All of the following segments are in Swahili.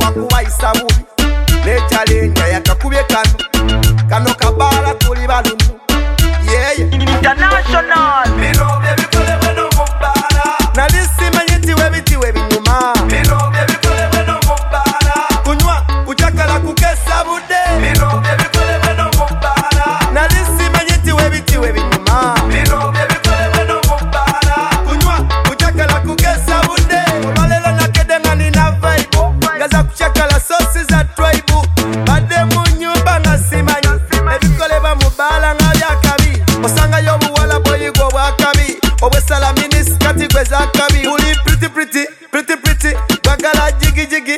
kuwaisa bubi nechalenya yakakubye kano kabala kuli balunu international bino byebikolebwa n'omubbala nalisimanyiti webitiwe binyuma bino byebikolebwa n'omubbala kunywa kujakala kukesa budde bino byebikolebwa n'omubbala nalisimanyiti webitiwe binyuma bino byebikolebwa n'omubbala kunywa kujakala kukesa budde olwalero nakedenga nina vibe ngaza kuchakala sosi za tribe badde mu nyumba nga simanyi ebikolebwa mu bbala nga byakabi osanga y'obuwala bwoyiga obwakabi obwesala minis kati gwezakabi uli pretty bagala jigijigi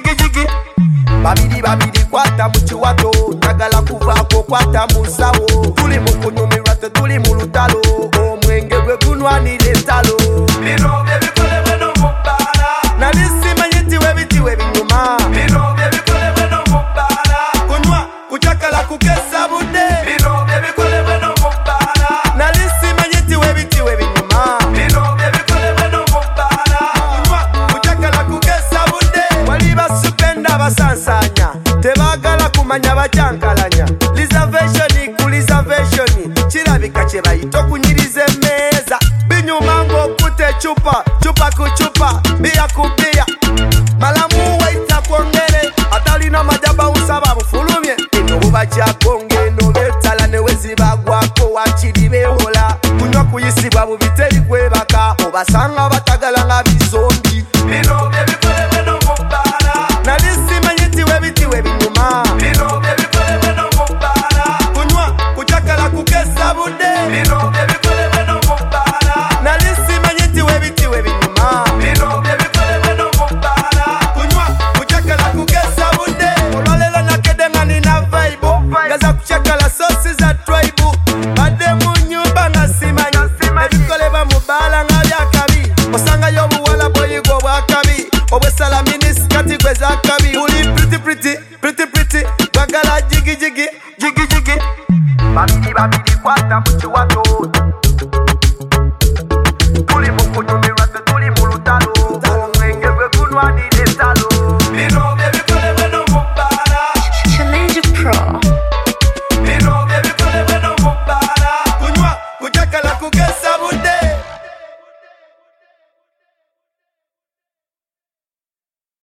babiri kwata mu kiwato tagala kuvaako kwata mu nsawo tuli mu kunyumirwa tetuli mu lutalo omwenge gwe gunwanira entalo bino byebikolebwa n'omubbala nalisimanyiti webitiwe binyuma bino byebikolebwa n'omubbala kunywa kucakala kukesa budde bino byebikolebwa n'omubbala nalisimanyiti webitiwe binyuma bino byebikolebwa n'omubbala kunywa kucakala kukesa budde wali basupenda basansanya tebagala kumanya bacankalanya reservation ku reservation kirabika kye bayita okunyiriza emmeeza binyuma ng'okutta ecupa cupa ku cupa biya ku biya malamu waita kwongere atalina majaba usaba bufulumye eno bubakyakongere eno betala ne wezibagwako wakiri bewola kunywa kuyisibwa bubiteri kwebaka obasanga batagala nga bizondi bino byebikolebwa n'omubbala nalisimanyiti webitiwe binyuma bino byebikolebwa n'omubbala kunywa kucakala kukesa budde bino byebikolebwa n'omubbala nalisimanyiti webitiwe binyuma bino byebikolebwa n'omubbala kunywa kucakala kukesa budde olwalero nakedenga nina vibe ngaza kucakala sosi za tribe badde mu nyumba nga simanyi ebikolebwa mu bbala nga byakabi osanga y'obuwala bwoyiga obwakabi obwesala minis kati gwezakabi uli pretty bagala jigijigi babiri kwata mu kiwato